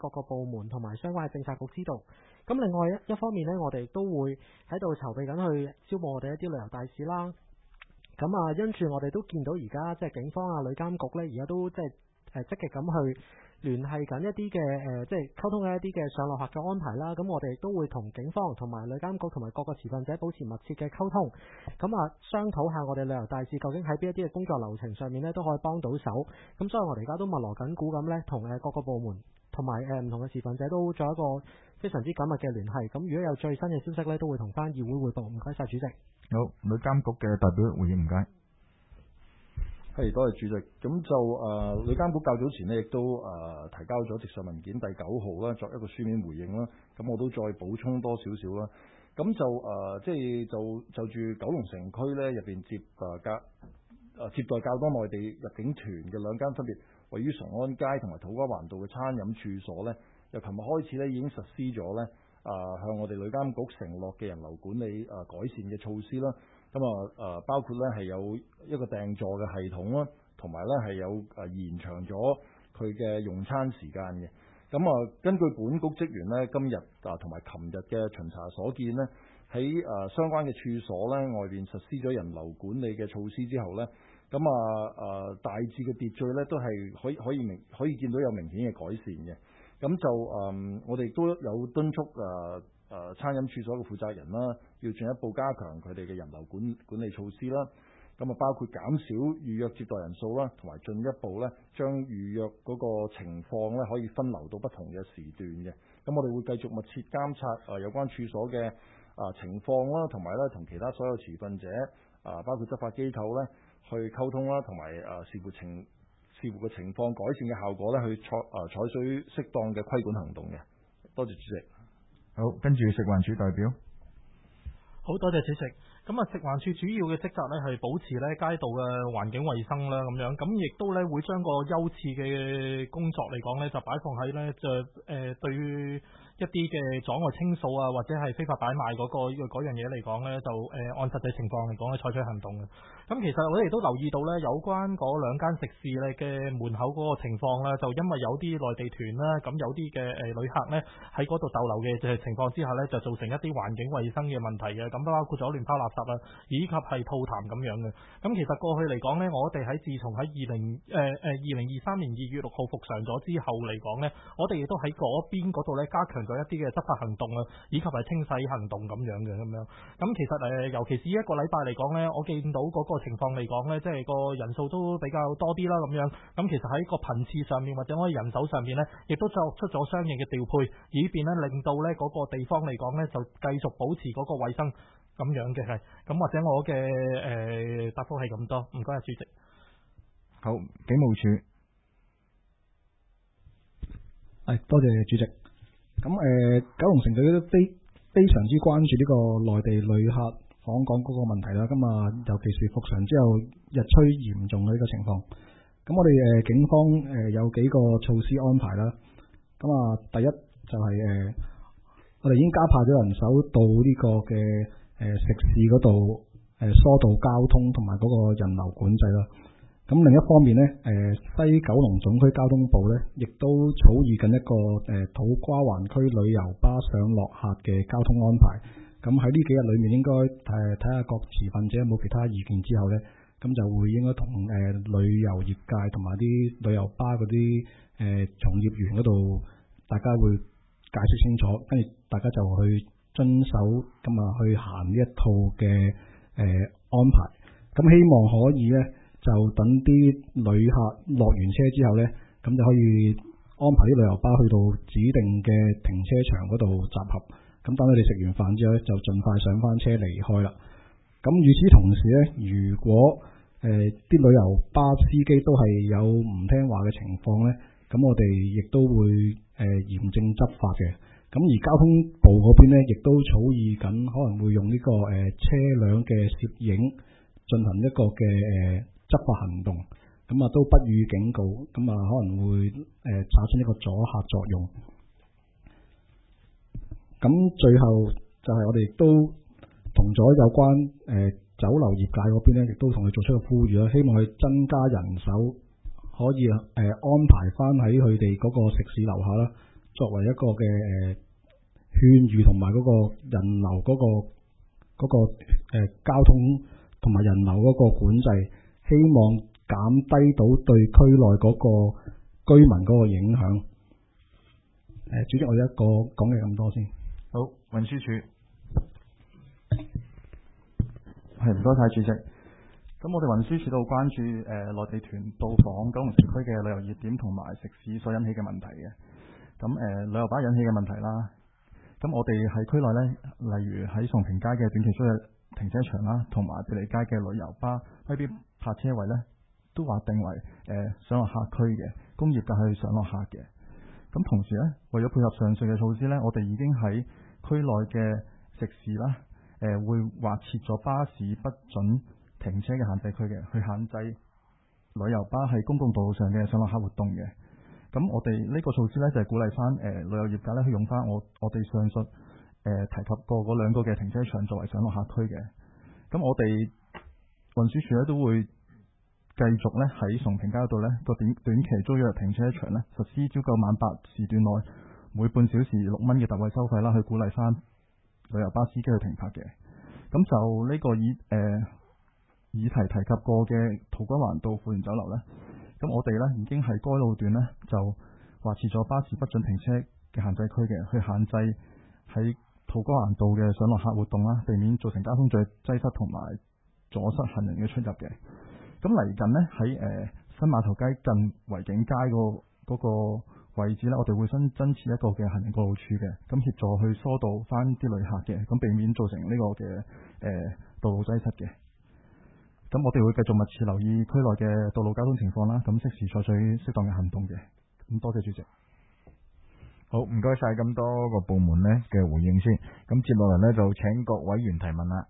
各個部門同埋相關嘅政策局知道。咁另外一方面呢，我哋都會喺度籌備緊去招募我哋一啲旅遊大使啦。咁因住我哋都見到而家即係警方旅監局呢，而家都即係積極咁去聯繫緊一啲嘅即係溝通緊一啲嘅上落客嘅安排啦。咁我哋亦都會同警方同埋旅監局同埋各個持份者保持密切嘅溝通。咁商討下我哋旅遊大使究竟喺邊一啲嘅工作流程上面呢都可以幫到手。咁所以我哋而家都密鑼緊鼓咁呢，同各個部門同埋唔同嘅持份者都做一個非常之緊密嘅聯繫。咁如果有最新嘅消息呢，都會同翻議會匯報。唔該晒主席。 好，旅監局嘅代表回應，唔該。 係，多謝主席。咁就旅監局較早前呢，亦都提交咗直述文件第9號啦，作一個書面回應啦。咁我都再補充多少少啦。咁就即係就住九龍城區咧入邊接待較多內地入境團嘅兩間分別位於崇安街同埋土瓜灣道嘅餐飲處所咧，由琴日開始咧已經實施咗咧向我哋旅監局承諾嘅人流管理改善嘅措施啦。咁包括咧係有一個訂座嘅系統啦，同埋咧係有延長咗佢嘅用餐時間嘅。咁根據本局職員咧今日同埋琴日嘅巡查所見咧，喺相關嘅處所咧外邊實施咗人流管理嘅措施之後咧，咁大致嘅秩序咧都係可以見到有明顯嘅改善嘅。咁就我哋都有敦促餐飲處所嘅負責人啦，要進一步加強佢哋嘅人流管理措施啦。咁包括減少預約接待人數啦，同埋進一步咧將預約嗰個情況咧可以分流到不同嘅時段嘅。咁我哋會繼續密切監察有關處所嘅情況啦，同埋咧同其他所有持份者包括執法機構咧去溝通啦，同埋視乎個情況改善嘅效果咧去採取適當嘅規管行動嘅。多謝主席。 好，跟住食環署代表。 好，多謝主席。咁食環署主要嘅職責咧係保持咧街道嘅環境衛生啦，咁樣咁亦都咧會將個優次嘅工作嚟講咧就擺放喺咧對於一啲嘅阻礙清掃或者係非法擺賣嗰樣嘢嚟講咧，就按實際情況嚟講咧採取行動嘅。咁其實我哋都留意到咧，有關嗰兩間食肆咧嘅門口嗰個情況咧，就因為有啲內地團啦，咁有啲嘅旅客咧喺嗰度逗留嘅情況之下咧，就造成一啲環境衛生嘅問題嘅。咁包括咗亂拋垃圾以及係吐痰咁樣嘅。咁其實過去嚟講咧，我哋自從喺2023年2月6號復常咗之後嚟講咧，我哋亦都喺嗰邊嗰度咧加強咗一啲嘅執法行動以及係清洗行動咁樣嘅咁樣。咁其實尤其是一個禮拜嚟講咧，我見到嗰個情況嚟講咧，即係個人數都比較多啲啦咁樣。咁其實喺個頻次上面或者我哋人手上面咧，亦都作出咗相應嘅調配，以便咧令到咧嗰個地方嚟講咧就繼續保持嗰個衛生咁樣嘅係。咁或者我嘅答覆係咁多，唔該主席。 好，警務處。 多謝主席。咁九龍城隊都非常之關注呢個內地旅客訪港嗰個問題啦。咁尤其是復常之後日趨嚴重嘅呢個情況。咁我哋警方有幾個措施安排啦。咁第一就係我哋已經加派咗人手到呢個嘅食肆嗰度疏導交通同埋嗰個人流管制啦。咁另一方面呢，西九龍總區交通部呢亦都草擬緊一個土瓜灣區旅遊巴上落客嘅交通安排。咁喺呢幾日裏面應該睇下各持份者有冇其他意見之後呢，咁就會應該同旅遊業界同埋啲旅遊巴嗰啲從業員嗰度，大家會解釋清楚，跟住大家就去遵守咁去行呢一套嘅安排。咁希望可以呢，就等啲旅客落完車之後呢，咁就可以安排啲旅遊巴去到指定嘅停車場嗰度集合。咁等佢哋食完飯之後呢，就盡快上翻車離開啦。咁與此同時呢，如果啲旅遊巴司機都係有唔聽話嘅情況呢，咁我哋亦都會嚴正執法嘅。咁而交通部嗰邊呢，亦都草擬緊可能會用呢個車輛嘅攝影進行一個嘅執法行動。咁都不予警告，咁可能會產生一個阻嚇作用。咁最後就係我哋亦都同咗有關酒樓業界嗰邊咧，亦都同佢做出個呼籲啦，希望佢增加人手，可以安排翻喺佢哋嗰個食肆樓下啦， 作為一個嘅勸喻同埋嗰個人流嗰個交通同埋人流嗰個管制，希望減低到對區內嗰個居民嗰個影響。主席，我一個講嘅咁多先。 好，運輸署係唔該晒主席。咁我哋運輸署都好關注內地團到訪九龍城區嘅旅遊熱點同埋食肆所引起嘅問題嘅。咁旅遊巴引起嘅問題啦。咁我哋喺區內呢，例如喺崇平街嘅短期租約停車場啦，同埋庇利街嘅旅遊巴未必泊車位呢，都劃定為上落客區嘅工業界去上落客嘅。咁同時呢，為咗配合上述嘅措施呢，我哋已經喺區內嘅食肆啦，會劃設咗巴士不准停車嘅限制區嘅，去限制旅遊巴喺公共道路上嘅上落客活動嘅。咁我哋呢個措施呢，就係鼓勵翻旅遊業界呢去用翻我哋上述提及過嗰兩個嘅停車場作為上落客區嘅。咁我哋運輸署呢都會繼續呢喺崇平街度呢個短期租約停車場呢實施朝九晚八時段內每半小時6蚊嘅特惠收費啦，去鼓勵翻旅遊巴司機去停泊嘅。咁就呢個議題提及過嘅土瓜灣道富源酒樓呢，咁我哋呢已經喺該路段呢就劃設咗巴士不准停車嘅限制區嘅，去限制喺土瓜灣道嘅上落客活動啦，避免造成交通擠塞同埋阻塞行人嘅出入嘅。咁嚟緊呢，喺新碼頭街近維景街嗰個位置呢，我哋會增設一個嘅行人過路處嘅，咁協助去疏導翻啲旅客嘅，咁避免造成呢個嘅道路擠塞嘅。咁我哋會繼續密切留意區內嘅道路交通情況啦，咁適時採取適當嘅行動嘅。咁多謝主席。 好，唔該晒咁多個部門呢嘅回應先。咁接落嚟呢，就請各委員提問啦。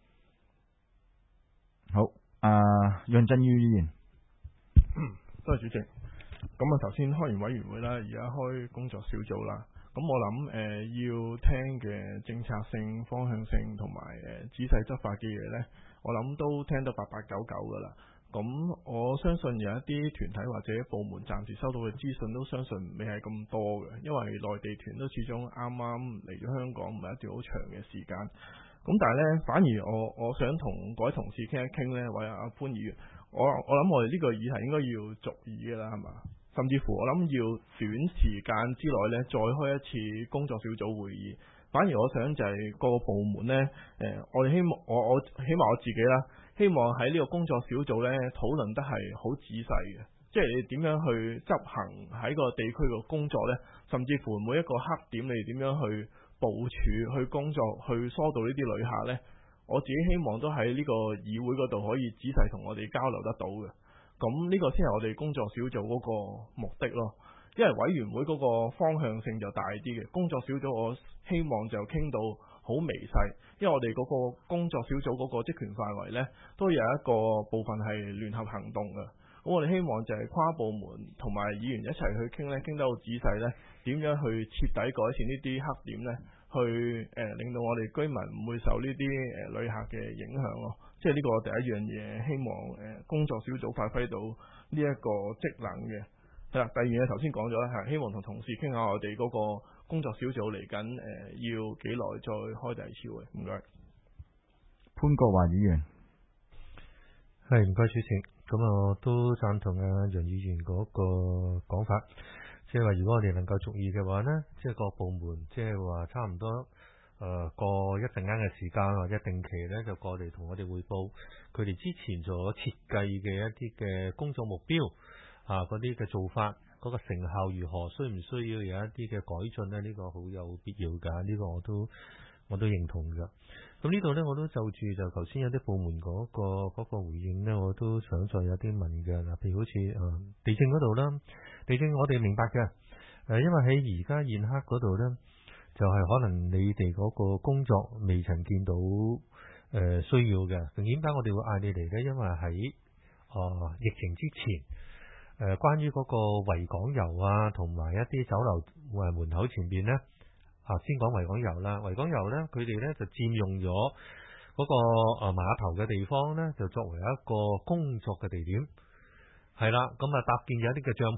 好，楊振宇議員。 多謝主席。咁頭先開完委員會啦，而家開工作小組啦。咁我諗要聽嘅政策性、方向性同埋仔細執法嘅嘢呢，我諗都聽得8899噶啦。咁我相信有一啲團體或者部門暫時收到嘅資訊都相信未係咁多嘅，因為內地團都始終啱啱嚟咗香港唔係一段好長嘅時間。咁但係呢，反而我想同各位同事傾一傾呢，或者阿潘議員，我諗我哋呢個議題應該要續議嘅啦，係嘛？甚至乎我諗要短時間之內呢，再開一次工作小組會議。反而我想就係各個部門呢，我哋希望我起碼我自己啦，希望喺呢個工作小組呢討論得係好仔細嘅，即係你點樣去執行喺個地區個工作呢，甚至乎每一個黑點你點樣去部署、去工作、去疏導呢啲旅客呢，我自己希望都喺呢個議會嗰度可以仔細同我哋交流得到嘅。咁呢個先係我哋工作小組嗰個目的咯。因為委員會嗰個方向性就大啲嘅，工作小組我希望就傾到好微細，因為我哋嗰個工作小組嗰個職權範圍呢，都有一個部分係聯合行動嘅。咁我哋希望就係跨部門同埋議員一齊去傾呢，傾得好仔細呢，點樣去徹底改善呢啲黑點呢，去令到我哋居民唔會受呢啲旅客嘅影響咯。即係呢個第一樣嘢，希望工作小組發揮到呢一個職能嘅。係啦，第二嘢頭先講咗啦，係希望同同事傾下我哋嗰個工作小組嚟緊要幾耐再開第二次會，唔該。 潘國華議員。 係，唔該主席。咁我都贊同楊議員嗰個講法，即係話如果我哋能夠續議嘅話呢，即係各部門即係話差唔多過一陣間嘅時間或者定期呢，就過嚟同我哋匯報佢哋之前所設計嘅一啲嘅工作目標。嗰啲嘅做法，嗰個成效如何？需唔需要有一啲嘅改進呢？呢個好有必要㗎。呢個我都認同㗎。咁呢度呢，我都就住就頭先有啲部門嗰個回應呢，我都想再有啲問嘅。嗱，譬如好似地政嗰度啦，地政我哋明白嘅。因為喺而家現刻嗰度呢，就係可能你哋嗰個工作未曾見到需要嘅。咁點解我哋會嗌你嚟呢？因為喺疫情之前。關於嗰個維港遊啊，同埋一啲酒樓門口前邊呢，先講維港遊啦。維港遊呢，佢哋呢就佔用咗嗰個碼頭嘅地方呢，就作為一個工作嘅地點。係啦，咁搭建咗一啲嘅帳篷，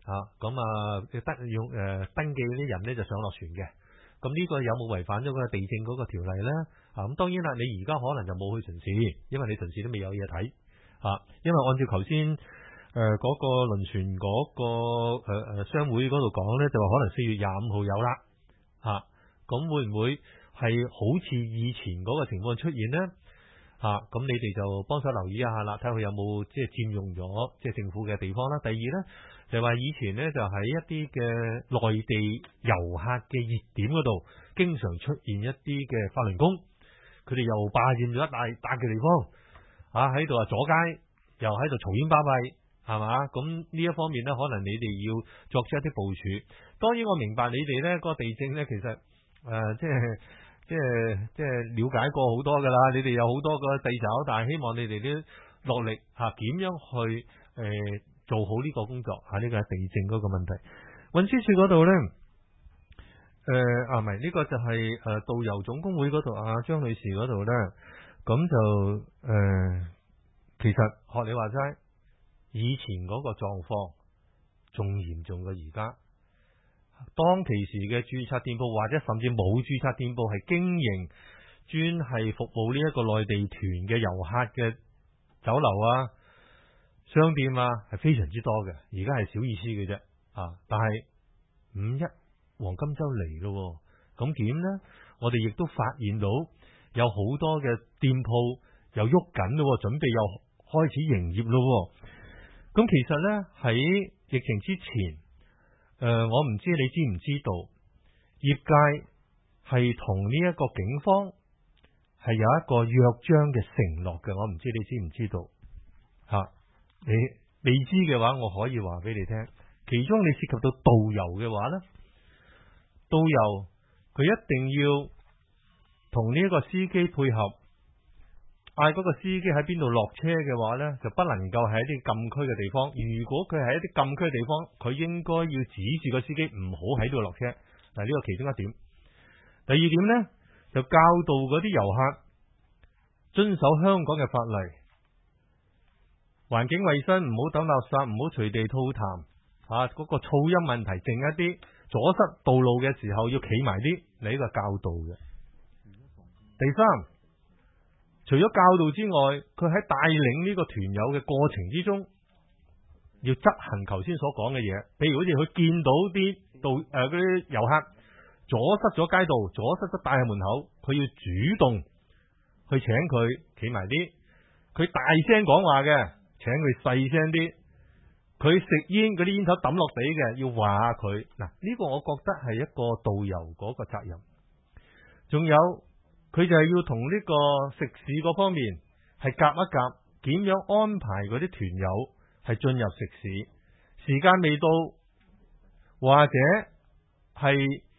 登記啲人咧就上落船嘅。咁呢個有冇違反咗個地政嗰個條例咧？咁當然啦，你而家可能就冇去巡視，因為你巡視都未有嘢睇。因為按照頭先嗰個輪船嗰個商會嗰度講咧，就話可能4月25號有啦。咁會唔會係好似以前嗰個情況出現咧？咁你哋就幫手留意一下啦，睇下佢有冇即係佔用咗即係政府嘅地方啦。第二咧就係話以前咧就喺一啲嘅內地遊客嘅熱點嗰度，經常出現一啲嘅法輪功，佢哋又霸佔咗一大笪嘅地方，喺度阻街，又喺度嘈喧巴閉，係嘛？咁呢一方面咧，可能你哋要作出一啲部署。當然我明白你哋咧個地政咧，其實即係了解過好多噶啦，你哋有好多個掣肘，但係希望你哋都落力點樣去做好呢個工作呢個係地政嗰個問題。運輸署嗰度咧，唔係呢個就係導遊總工會嗰度張女士嗰度咧，咁就其實學你話齋，以前嗰個狀況仲嚴重過而家。當其時嘅註冊店鋪或者甚至冇註冊店鋪係經營專係服務呢一個內地團嘅遊客嘅酒樓商店係非常之多嘅，而家係小意思嘅啫。但係5·1黃金周嚟咯，咁點呢？我哋亦都發現到有好多嘅店鋪又喐緊咯，準備又開始營業咯。咁其實呢，喺疫情之前，我唔知你知唔知道，業界係同呢一個警方係有一個約章嘅承諾嘅，我唔知你知唔知道。你未知嘅話，我可以話俾你聽。其中你涉及到導遊嘅話呢，導遊佢一定要同呢一個司機配合，嗌嗰個司機喺邊度落車嘅話呢，就不能夠喺一啲禁區嘅地方。如果佢喺一啲禁區嘅地方，佢應該要指住個司機唔好喺度落車。嗱，呢個其中一點。第二點呢，就教導嗰啲遊客遵守香港嘅法例，環境衛生，唔好抌垃圾，唔好隨地吐痰，嗰個噪音問題靜一啲，阻塞道路嘅時候要企埋啲，你呢個教導嘅。第三，除咗教導之外，佢喺帶領呢個團友嘅過程之中，要執行頭先所講嘅嘢。譬如好似佢見到啲嗰啲遊客阻塞咗街道，阻塞咗大廈門口，佢要主動去請佢企埋啲。佢大聲講話嘅，請佢細聲啲。佢食煙嗰啲煙頭抌落地嘅，要話下佢。嗱，呢個我覺得係一個導遊嗰個責任。仲有，佢就係要同呢個食肆嗰方面係夾一夾，點樣安排嗰啲團友係進入食肆，時間未到或者係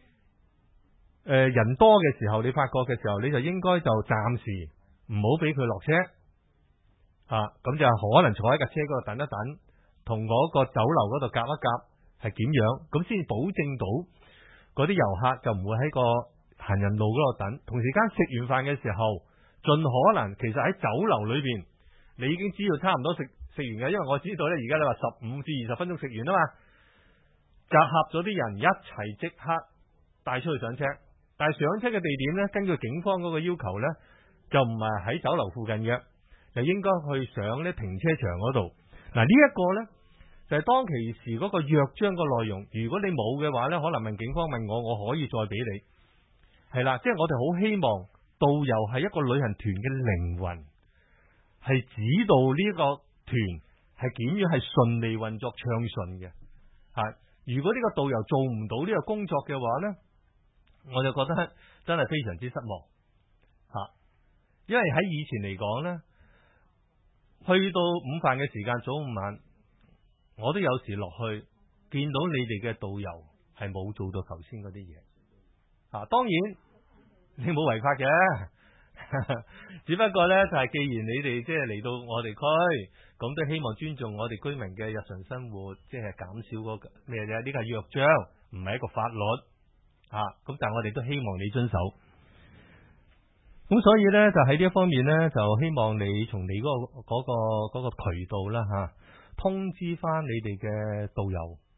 人多嘅時候，你發覺嘅時候，你就應該就暫時唔好俾佢落車，咁就可能坐喺架車嗰度等一等，同嗰個酒樓嗰度夾一夾，係點樣，咁先保證到嗰啲遊客就唔會喺個行人路嗰度等。同時間食完飯嘅時候，盡可能其實喺酒樓裏邊，你已經知道差唔多食完嘅，因為我知道咧，而家你話15至20分鐘食完啊嘛，集合咗啲人一齊即刻帶出去上車。但係上車嘅地點咧，根據警方嗰個要求咧，就唔係喺酒樓附近嘅，就應該去上呢停車場嗰度。嗱，呢一個咧就係當其時嗰個約章個內容。如果你冇嘅話咧，可能問警方問我可以再俾你。係啦，即係我哋好希望導遊係一個旅行團嘅靈魂，係指導呢個團係點樣係順利運作暢順嘅。如果呢個導遊做唔到呢個工作嘅話咧，我就覺得真係非常之失望。因為喺以前嚟講咧，去到午飯嘅時間，早午晚，我都有時落去見到你哋嘅導遊係冇做到頭先嗰啲嘢。當然你冇違法嘅，只不過咧就係既然你哋即係嚟到我哋區，咁都希望尊重我哋居民嘅日常生活，即係減少嗰個咩啫？呢個係約章，唔係一個法律。咁但係我哋都希望你遵守。咁所以咧就喺呢一方面咧，就希望你從你嗰個渠道啦，通知翻你哋嘅導遊，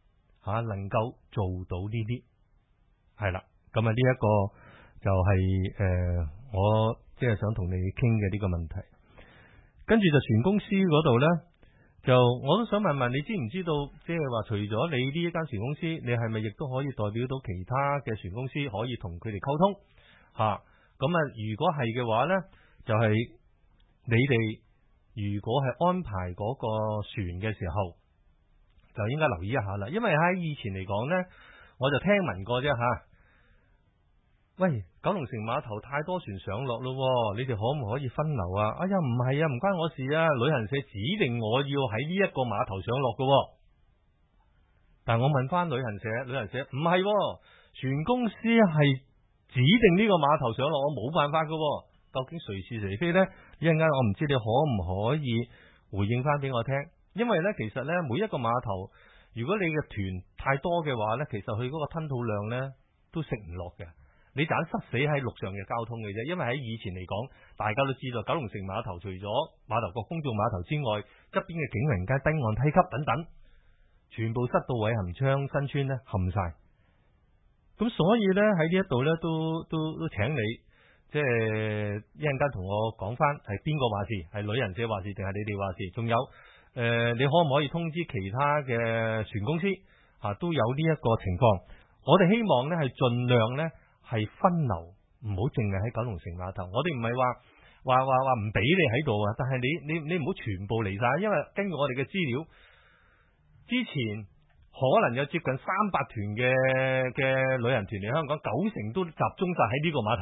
能夠做到呢啲，係啦。咁啊呢一個就係我即係想同你傾嘅呢個問題。跟住就船公司嗰度呢，就我都想問問你知唔知道，即係話除咗你呢一間船公司，你係咪亦都可以代表到其他嘅船公司可以同佢哋溝通吓？咁啊，如果係嘅話呢，就係你哋如果係安排嗰個船嘅時候，就應該留意一下啦。因為喺以前嚟講呢，我就聽聞過啫吓。喂，九龍城碼頭太多船上落咯，你哋可唔可以分流啊？哎呀，唔係啊，唔關我事啊，旅行社指定我要喺呢一個碼頭上落噶。但我問翻旅行社唔係，船公司係指定呢個碼頭上落，我冇辦法噶。究竟誰是誰非呢？一陣間我唔知你可唔可以回應翻俾我聽。因為呢，其實呢，每一個碼頭，如果你嘅團太多嘅話呢，其實佢嗰個吞吐量呢都食唔落嘅。你盞塞死喺陸上嘅交通嘅啫，因為喺以前嚟講，大家都知道九龍城碼頭除咗碼頭角公眾碼頭之外，側邊嘅景榮街、汀岸梯級等等，全部塞到偉恒昌新村呢冚晒。咁所以呢，喺呢一度呢，都請你即係一陣間同我講翻係邊個話事，係旅行社話事定係你哋話事？仲有你可唔可以通知其他嘅船公司都有呢一個情況？我哋希望呢係盡量呢。係分流，唔好淨係喺九龍城碼頭。我哋唔係話唔俾你喺度啊，但係你唔好全部嚟晒，因為根據我哋嘅資料，之前可能有接近300團嘅旅行團嚟香港，90%都集中晒喺呢個碼頭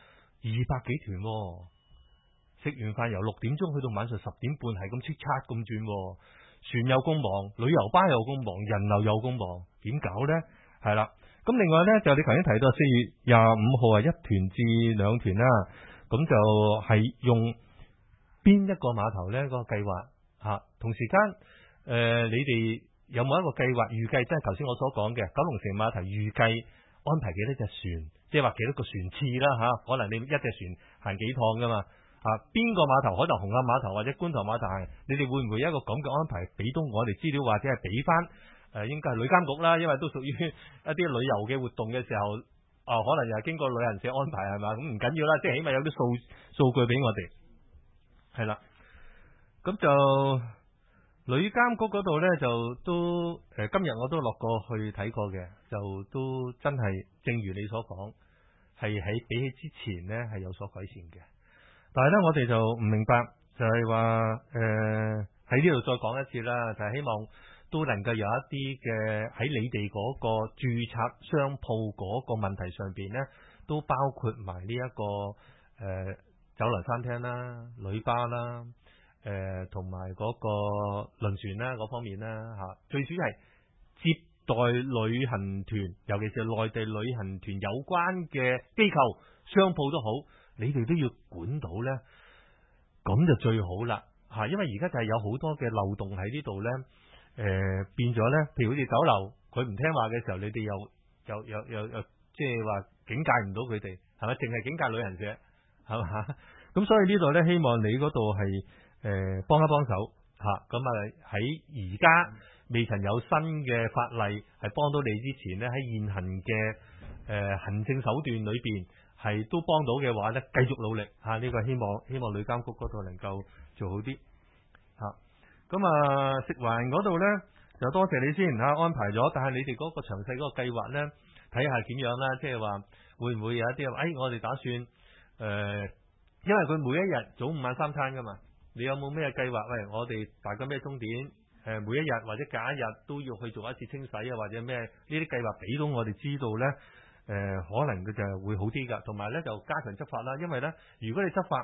，200幾團，食完飯由6點鐘去到晚上10點半，係咁叱咤咁轉，船又咁忙，旅遊巴又咁忙，人流又咁忙，點搞呢？係啦。咁另外呢，就你頭先提到4月25號係1團至2團啦，咁就係用邊一個碼頭呢？嗰個計劃同時間你哋有冇一個計劃預計？即係頭先我所講嘅九龍城碼頭預計安排幾多隻船，即係話幾多個船次啦可能你一隻船行幾趟噶嘛邊個碼頭可能紅磡碼頭或者觀塘碼頭行，你哋會唔會有一個咁嘅安排俾到我哋資料，或者係俾翻？應該係旅監局啦，因為都屬於一啲旅遊嘅活動嘅時候，可能又係經過旅行社安排係嘛，咁唔緊要啦，即係起碼有啲數據俾我哋，係啦。咁就旅監局嗰度呢，就都今日我都落過去睇過嘅，就都真係正如你所講，係喺比起之前呢係有所改善嘅。但係呢，我哋就唔明白，就係話喺呢度再講一次啦，就係希望。都能夠有一啲嘅喺你哋嗰個註冊商鋪嗰個問題上邊呢，都包括埋呢一個酒樓餐廳啦、旅巴啦、同埋嗰個輪船啦嗰方面啦最主要係接待旅行團，尤其是內地旅行團有關嘅機構商鋪都好，你哋都要管到呢，咁就最好啦因為而家就係有好多嘅漏洞喺呢度呢。變咗呢，譬如好似酒樓，佢唔聽話嘅時候，你哋又即係話警戒唔到佢哋，係咪？淨係警戒旅行社，係嘛？咁所以呢度呢，希望你嗰度係幫一幫手咁喺而家未曾有新嘅法例係幫到你之前呢，喺現行嘅行政手段裏邊係都幫到嘅話呢，繼續努力呢個希望旅監局嗰度能夠做好啲咁食環嗰度呢，就多謝你先安排咗，但係你哋嗰個詳細嗰個計劃呢，睇下點樣啦，即係話會唔會有一啲我哋打算因為佢每一日早午晚3餐噶嘛，你有冇咩計劃？喂，我哋大家咩鐘點每一日或者隔一日都要去做一次清洗或者咩呢啲計劃俾到我哋知道呢，可能佢就會好啲噶，同埋呢，就加強執法啦，因為呢，如果你執法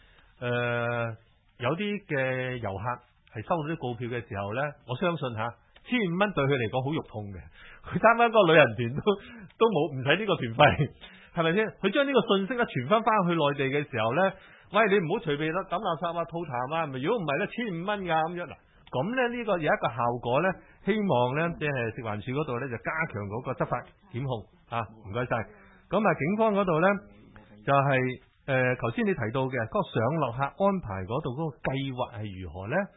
有啲嘅遊客係收到啲告票嘅時候呢，我相信1500蚊對佢嚟講好肉痛嘅。佢參加嗰個旅行團都冇唔使呢個團費，係咪先？佢將呢個信息咧傳翻去內地嘅時候呢，喂，你唔好隨便抌垃圾吐痰咪如果唔係呢1500蚊㗎咁樣嗱，咁呢呢個有一個效果呢，希望呢，即係食環署嗰度呢，就加強嗰個執法檢控唔該晒。咁警方嗰度呢，就係頭先你提到嘅嗰個上落客安排嗰度嗰個計劃係如何呢？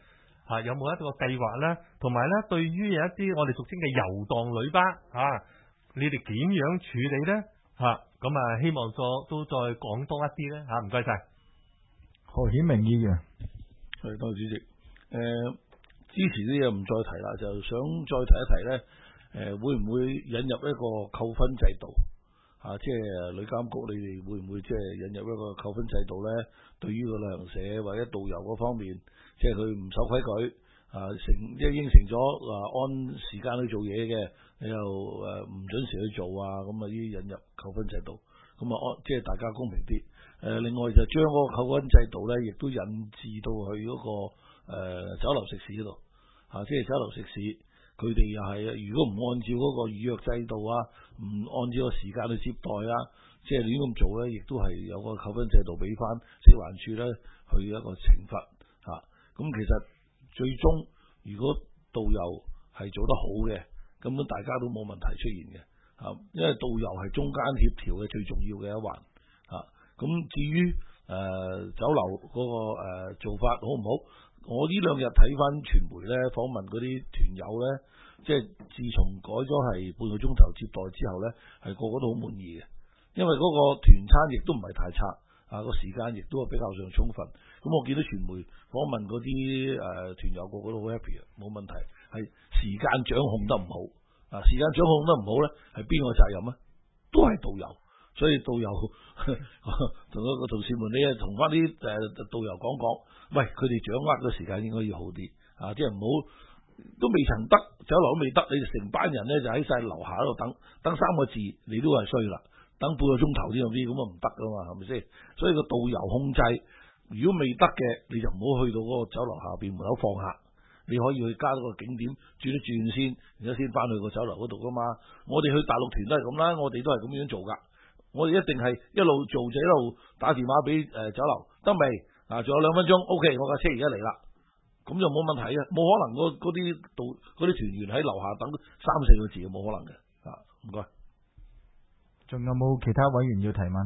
有冇一個計劃咧？同埋咧，對於有一啲我哋俗稱嘅遊蕩旅巴你哋點樣處理咧？咁希望都再講多一啲咧唔該晒。 何顯明議員， 係多謝主席。之前啲嘢唔再提啦，就想再提一提咧。會唔會引入一個扣分制度？即係旅監局，你哋會唔會即係引入一個扣分制度咧？對於個旅行社或者導遊嗰方面，即係佢唔守規矩即係應承咗按時間去做嘢嘅，你又唔準時去做咁要引入扣分制度，咁即係大家公平啲。另外就將嗰個扣分制度咧，亦都引致到去嗰個酒樓食肆嗰度即係酒樓食肆。佢哋又係，如果唔按照嗰個預約制度唔按照個時間去接待即係亂咁做咧，亦都係有個扣分制度俾翻食環署咧去一個懲罰咁其實最終如果導遊係做得好嘅，根本大家都冇問題出現嘅因為導遊係中間協調嘅最重要嘅一環咁至於酒樓嗰個做法好唔好？我呢兩日睇翻傳媒咧訪問嗰啲團友咧，即係自從改咗係半個鐘頭接待之後咧，係個個都好滿意嘅，因為嗰個團餐亦都唔係太差個時間亦都係比較上充分。咁我見到傳媒訪問嗰啲團友個個都好 happy 冇問題，係時間掌控得唔好時間掌控得唔好咧，係邊個責任啊？都係導遊。所以導遊同個同事們，你同翻啲導遊講，喂，佢哋掌握嘅時間應該要好啲即係唔好都未曾得，酒樓都未得，你哋成班人咧就喺晒樓下度等3個字，你都係衰啦，等半個鐘頭啲咁唔得噶嘛，係咪先？所以個導遊控制，如果未得嘅，你就唔好去到嗰個酒樓下邊門口放客，你可以去加多個景點轉一轉先，然後先翻去個酒樓嗰度噶嘛。我哋去大陸團都係咁啦，我哋都係咁樣做噶。我哋一定係一路做就一路打電話俾酒樓，得未？仲有2分鐘 ，OK， 我架車而家嚟啦，咁就冇問題嘅，冇可能嗰啲團員喺樓下等3-4個字，冇可能嘅。唔該。 仲有冇其他委員要提問？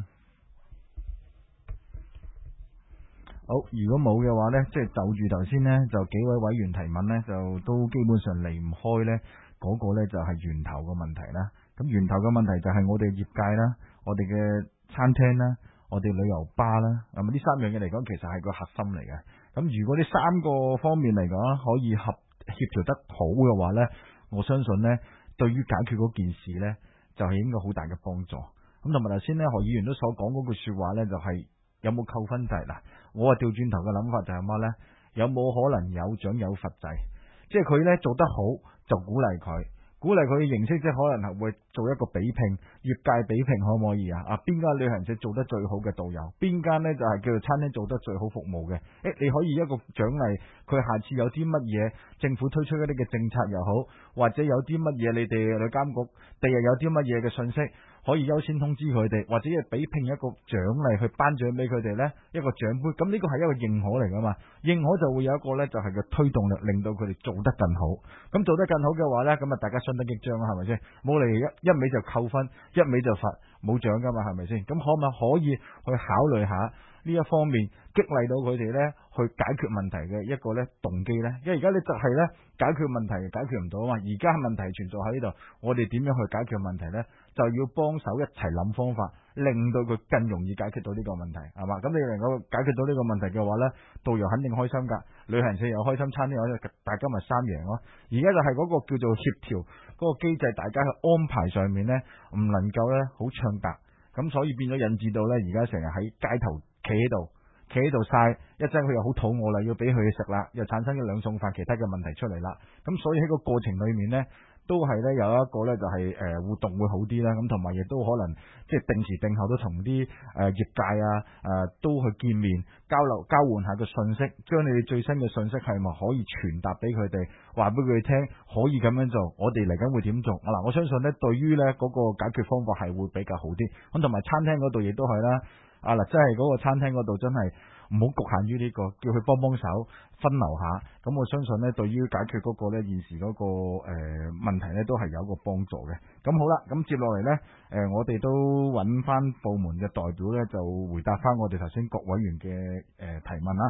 好，如果冇嘅話呢，即係就住頭先呢，就幾位委員提問呢，就都基本上離唔開呢嗰個呢，就係源頭嘅問題啦。咁源頭嘅問題就係我哋業界啦，我哋嘅餐廳啦，我哋旅遊巴啦，咁呢3樣嘢嚟講，其實係個核心嚟嘅。咁如果呢3個方面嚟講可以協調得好嘅話呢，我相信呢，對於解決嗰件事呢，就係應該好大嘅幫助。咁同埋頭先呢，何議員都所講嗰句說話呢，就係有冇扣分制嗱？我調轉頭嘅諗法就係乜呢？有冇可能有獎有罰制？即係佢呢做得好就鼓勵佢。鼓勵佢嘅形式，即係可能係會做一個比拼，業界比拼可唔可以邊間旅行社做得最好嘅導遊，邊間呢就係叫做餐廳做得最好服務嘅？你可以一個獎勵佢，下次有啲乜嘢政府推出一啲嘅政策又好，或者有啲乜嘢你哋旅監局第日有啲乜嘢嘅信息，可以優先通知佢哋，或者係比拼一個獎勵去頒獎俾佢哋呢一個獎杯。咁呢個係一個認可嚟噶嘛？認可就會有一個呢，就係個推動力，令到佢哋做得更好。咁做得更好嘅話呢，咁大家相得益彰啦，係咪先？冇嚟一味就扣分，一味就罰，冇獎噶嘛，係咪先？咁可唔可以去考慮下呢一方面，激勵到佢哋呢去解決問題嘅一個呢動機呢？因為而家你就係呢解決問題解決唔到啊嘛，而家問題存在喺呢度，我哋點樣去解決問題呢？就要幫手一齊諗方法，令到佢更容易解決到呢個問題，係嘛？咁你能夠解決到呢個問題嘅話呢，導遊肯定開心噶，旅行社又開心，餐廳又開心，大家咪3贏咯。而家就係嗰個叫做協調嗰個機制，大家嘅安排上面呢，唔能夠呢好暢達，咁所以變咗引致到呢，而家成日喺街頭企喺度晒，一陣佢又好肚餓啦，要俾佢食啦，又產生咗2餸飯其他嘅問題出嚟啦。咁所以喺個過程裏面呢，都係咧有一個咧就係互動會好啲啦，咁同埋亦都可能即係定時定候都同啲業界都去見面交流交換下個信息，將你哋最新嘅信息係咪可以傳達俾佢哋，話俾佢哋聽可以咁樣做，我哋嚟緊會點做嗱？我相信咧對於咧嗰個解決方法係會比較好啲，咁同埋餐廳嗰度亦都係啦。嗱，真係嗰個餐廳嗰度真係唔好局限於呢個，叫佢幫手分流下。咁我相信呢，對於解決嗰個呢現時嗰個問題呢，都係有一個幫助嘅。咁好啦，咁接落嚟呢，我哋都揾翻部門嘅代表呢，就回答翻我哋頭先各委員嘅提問啦。咁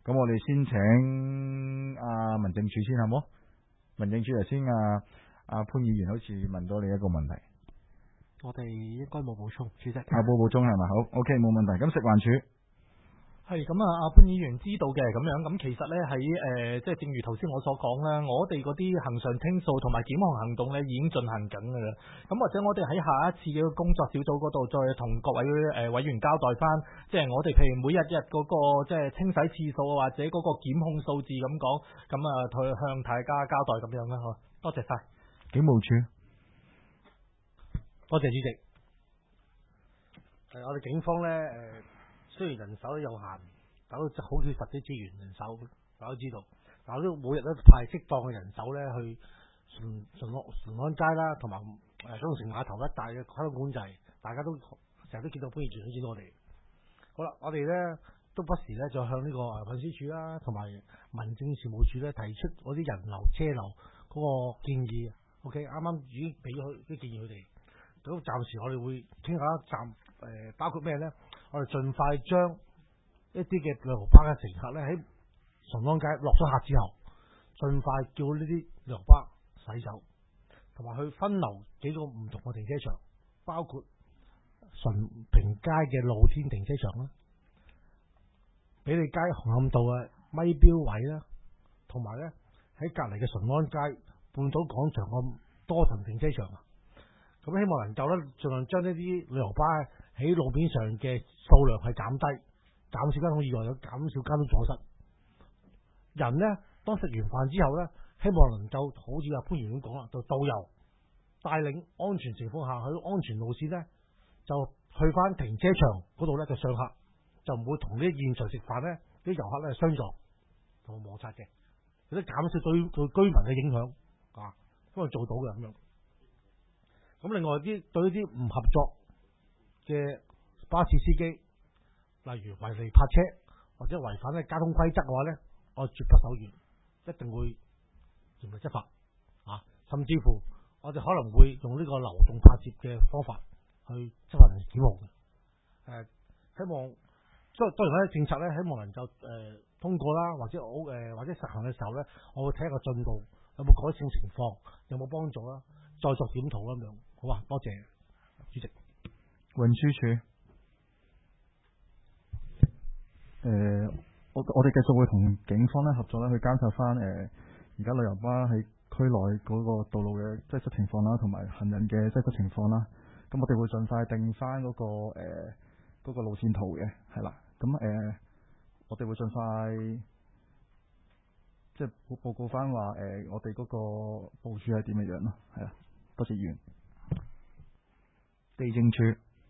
咁我哋先請民政處先好冇？民政處頭先潘議員好似問到你一個問題， 我哋應該冇補充，主席。 補充係咪？好 ，OK 冇問題。咁食環署。 係咁啊！阿潘議員知道嘅咁樣，咁其實咧喺即係正如頭先我所講啦，我哋嗰啲恒常聽數同埋檢控行動咧已經進行緊㗎啦。咁或者我哋喺下一次嘅工作小組嗰度再同各位委員交代翻，即係我哋譬如每日嗰個即係清洗次數或者嗰個檢控數字咁講，咁啊去向大家交代咁樣啦。好，多謝晒。 警務處。 多謝主席。我哋警方咧雖然人手都有限，但都好缺乏啲資源人手，大家都知道。但係都每日都派適當嘅人手咧去順安街啦，同埋九龍城碼頭一帶嘅交通管制，大家都成日都見到潘議員都見到我哋。好啦，我哋咧都不時咧就向呢個運輸署啦，同埋民政事務處咧提出嗰啲人流車流嗰個建議。OK， 啱啱已經俾咗啲建議佢哋。咁暫時我哋會傾下一站，包括咩咧？我哋盡快將一啲嘅旅遊巴嘅乘客咧喺順安街落咗客之後，盡快叫呢啲旅遊巴駛走，同埋去分流幾個唔同嘅停車場，包括順平街嘅露天停車場啦、比利街紅磡道嘅咪標位啦，同埋咧喺隔離嘅順安街半島廣場個多層停車場啊。咁希望能夠咧盡量將呢啲旅遊巴喺路面上嘅數量係減低，減少交通意外，減少交通阻塞。人呢，當食完飯之後呢，希望能夠好似阿潘議員咁講啦，就導遊帶領安全情況下去安全路線呢，就去翻停車場嗰度呢，就上客，就唔會同啲現場食飯呢啲遊客呢相撞同摩擦嘅，亦都減少對居民嘅影響啊，因為做到嘅咁樣。咁另外對啲唔合作嘅巴士司機，例如違例泊車或者違反嘅交通規則嘅話咧，我絕不手軟，一定會嚴厲執法啊！甚至乎我哋可能會用呢個流動拍攝嘅方法去執法人檢控嘅。希望當然咧政策咧，希望能夠通過啦，或者實行嘅時候咧，我會睇下個進度有冇改善情況，有冇幫助啦，再作檢討咁樣。好啊，多謝主席。 運輸署。 我哋繼續會同警方咧合作咧，去監察翻而家旅遊巴喺區內嗰個道路嘅擠塞情況啦，同埋行人嘅擠塞情況啦。咁我哋會盡快定翻嗰個路線圖嘅，係啦。咁我哋會盡快即係報告翻話我哋嗰個部署係點嘅樣咯，係啊。多謝議員。 地政處。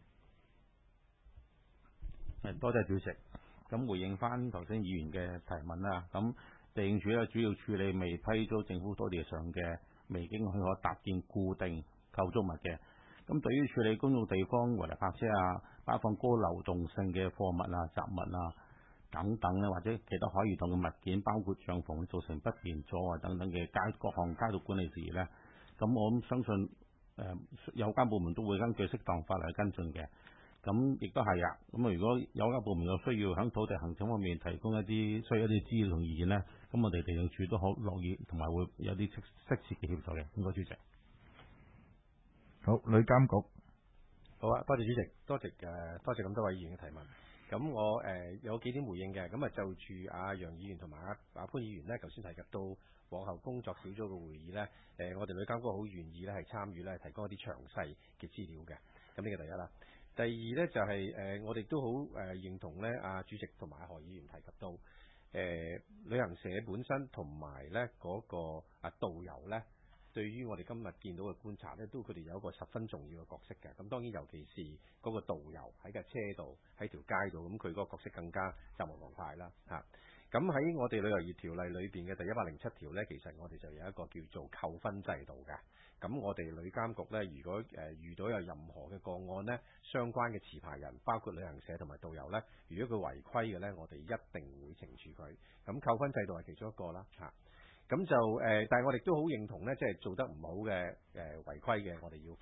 多謝主席。咁回應翻頭先議員嘅提問啦，咁地政署咧主要處理未批租政府土地上嘅未經許可搭建固定構築物嘅。咁對於處理公眾地方違例泊車啊、擺放高流動性嘅貨物啊、雜物啊等等咧，或者其他可移動嘅物件，包括帳篷造成不便阻礙等等嘅各項街道管理事宜咧，咁我諗相信有關部門都會根據適當法例跟進嘅。咁亦都係啊！咁如果有關部門有需要喺土地行政方面提供需要一啲資料同意見呢，咁我哋地政處都好樂意，同埋會有啲適切嘅協助嘅。唔該，主席。 好，旅監局。 好啊，多謝主席，多謝咁多位議員嘅提問。咁我有幾點回應嘅。咁啊就住阿楊議員同埋阿潘議員呢，頭先提及到往後工作小組嘅會議呢，我哋旅監局好願意呢係參與呢，提供一啲詳細嘅資料嘅。咁呢個第一啦。第二呢，就係我哋都好認同呢阿主席同埋何議員提及到旅行社本身同埋呢嗰個導遊呢，對於我哋今日見到嘅觀察呢，都佢哋有一個十分重要嘅角色嘅。咁當然尤其是嗰個導遊喺架車度喺條街度，咁佢嗰個角色更加責無旁貸啦嚇。咁喺我哋旅遊業條例裏邊嘅第107條呢，其實我哋就有一個叫做扣分制度嘅。咁我哋旅監局呢，如果遇到有任何嘅個案呢，相關嘅持牌人包括旅行社同埋導遊呢，如果佢違規嘅呢，我哋一定會懲處佢。咁扣分制度係其中一個啦嚇。咁就但係我哋都好認同呢，即係做得唔好嘅違規嘅，我哋要罰。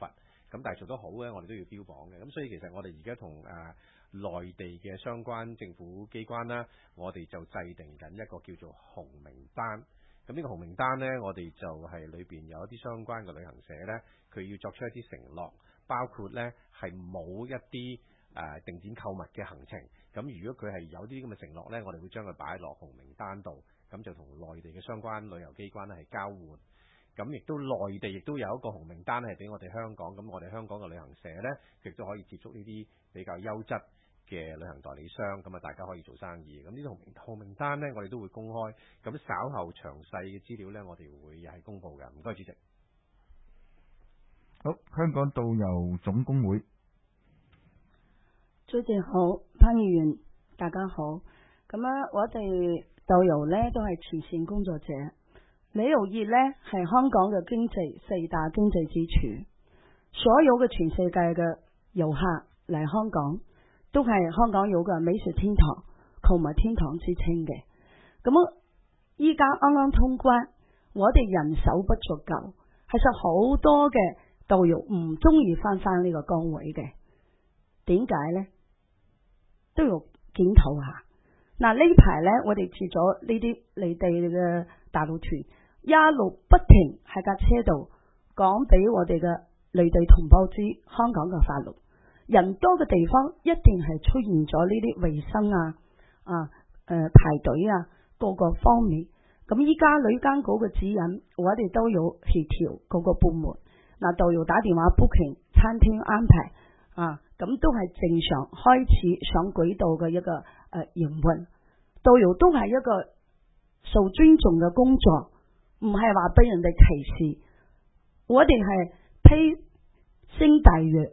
咁但係做得好咧，我哋都要標榜嘅。咁所以其實我哋而家同內地嘅相關政府機關啦，我哋就制定緊一個叫做紅名單。咁呢個紅名單呢，我哋就係裏邊有一啲相關嘅旅行社呢，佢要作出一啲承諾，包括呢係冇一啲定點購物嘅行程。咁如果佢係有啲咁嘅承諾呢，我哋會將佢擺落紅名單度，咁就同內地嘅相關旅遊機關呢係交換。咁亦都內地亦都有一個紅名單係俾我哋香港，咁我哋香港嘅旅行社呢，亦都可以接觸呢啲比較優質嘅旅行代理商，咁啊大家可以做生意。咁呢啲紅名單呢，我哋都會公開。咁稍後詳細嘅資料呢，我哋會係公佈嘅。唔該，主席。 好，香港導遊總工會。 主席好，潘議員大家好。咁我哋導遊呢都係前線工作者。旅遊業呢係香港嘅經濟四大經濟支柱，所有嘅全世界嘅遊客嚟香港，都係香港有個美食天堂、購物天堂之稱嘅。咁依家啱啱通關，我哋人手不足夠，其實好多嘅導遊唔中意翻呢個崗位嘅。點解呢？都要檢討下。嗱，呢排呢，我哋接咗呢啲離地嘅大陸團，一路不停喺架車度講俾我哋嘅內地同胞知香港嘅法律。人多嘅地方一定係出現咗呢啲衛生排隊啊各個方面。咁依家旅監局嘅指引，我哋都有協調各個部門。嗱，導遊打電話 booking 餐廳安排咁都係正常開始上軌道嘅一個營運。導遊都係一個受尊重嘅工作，唔係話俾人哋歧視。我哋係披星戴月